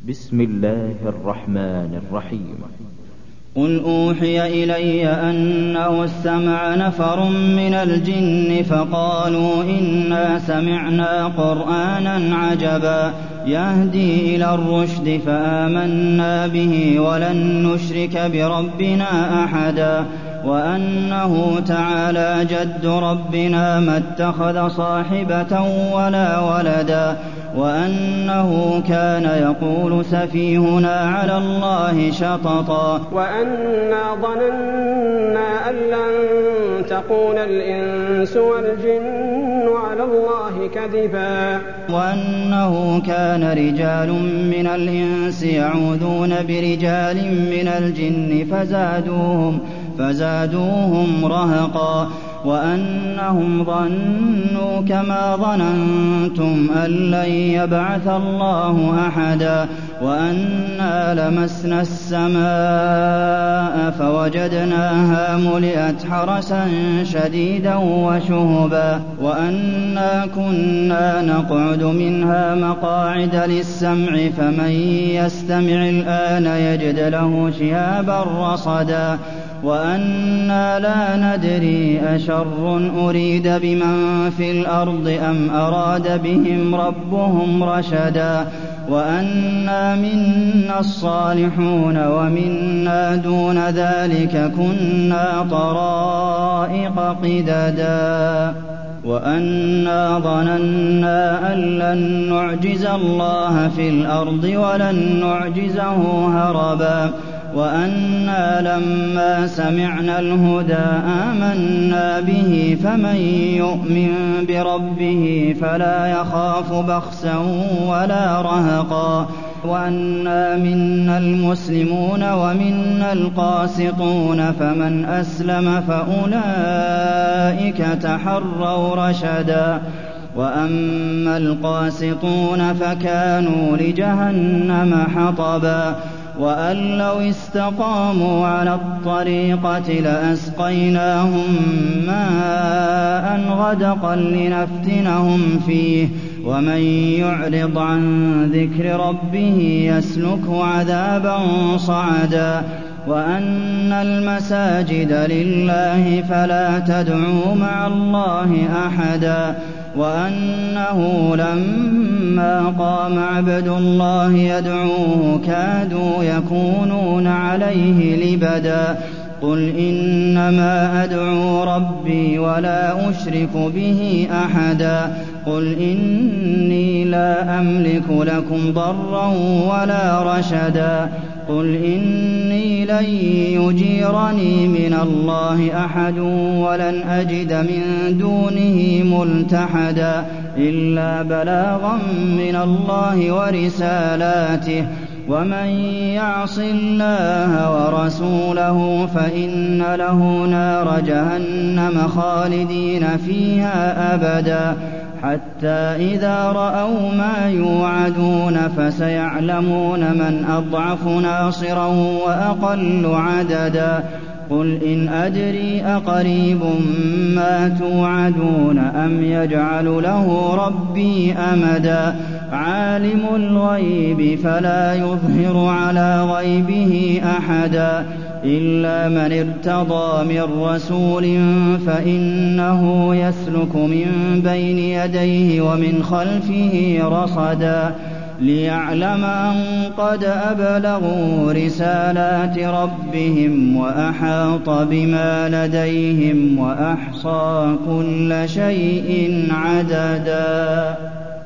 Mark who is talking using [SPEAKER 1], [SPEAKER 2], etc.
[SPEAKER 1] بسم الله الرحمن الرحيم.
[SPEAKER 2] قل أوحي إلي أنه استمع نفر من الجن فقالوا إنا سمعنا قرآنا عجبا يهدي إلى الرشد فآمنا به ولن نشرك بربنا أحدا وأنه تعالى جد ربنا ما اتخذ صاحبة ولا ولدا وأنه كان يقول سفيهنا على الله شططا
[SPEAKER 3] وأنا ظننا أن لن تقول الإنس والجن على الله كذبا
[SPEAKER 2] وأنه كان رجال من الإنس يعوذون برجال من الجن فزادوهم رهقا وأنهم ظنوا كما ظننتم أن لن يبعث الله أحدا وأنا لمسنا السماء فوجدناها ملئت حرسا شديدا وشهبا وأنا كنا نقعد منها مقاعد للسمع فمن يستمع الآن يجد له شهابا رصدا وأنا لا ندري أشر أريد بمن في الأرض أم أراد بهم ربهم رشدا وأنا منا الصالحون ومنا دون ذلك كنا طرائق قددا وأنا ظننا أن لن نعجز الله في الأرض ولن نعجزه هربا وأنا لما سمعنا الهدى آمنا به فمن يؤمن بربه فلا يخاف بخسا ولا رهقا وأنا منا المسلمون ومنا القاسطون فمن أسلم فأولئك تحروا رشدا وأما القاسطون فكانوا لجهنم حطبا وأن لو استقاموا على الطريقة لأسقيناهم ماء غدقا لنفتنهم فيه ومن يعرض عن ذكر ربه يسلكه عذابا صعدا وأن المساجد لله فلا تدعوا مع الله أحدا وأنه لما قام عبد الله يدعوه كادوا يكونون عليه لبدا قل إنما أدعو ربي ولا أشرك به أحدا قل إني لا أملك لكم ضرا ولا رشدا قل إني لن يجيرني من الله أحد ولن أجد من دونه ملتحدا إلا بلاغا من الله ورسالاته ومن يعص الله ورسوله فإن له نار جهنم خالدين فيها أبدا حتى إذا رأوا ما يوعدون فسيعلمون من أضعف ناصرا وأقل عددا قل إن أدري أقريب ما توعدون أم يجعل له ربي أمدا عالم الغيب فلا يظهر على غيبه أحدا إلا من ارتضى من رسول فإنه يسلك من بين يديه ومن خلفه رصدا ليعلم أن قد أبلغوا رسالات ربهم وأحاط بما لديهم وأحصى كل شيء عددا.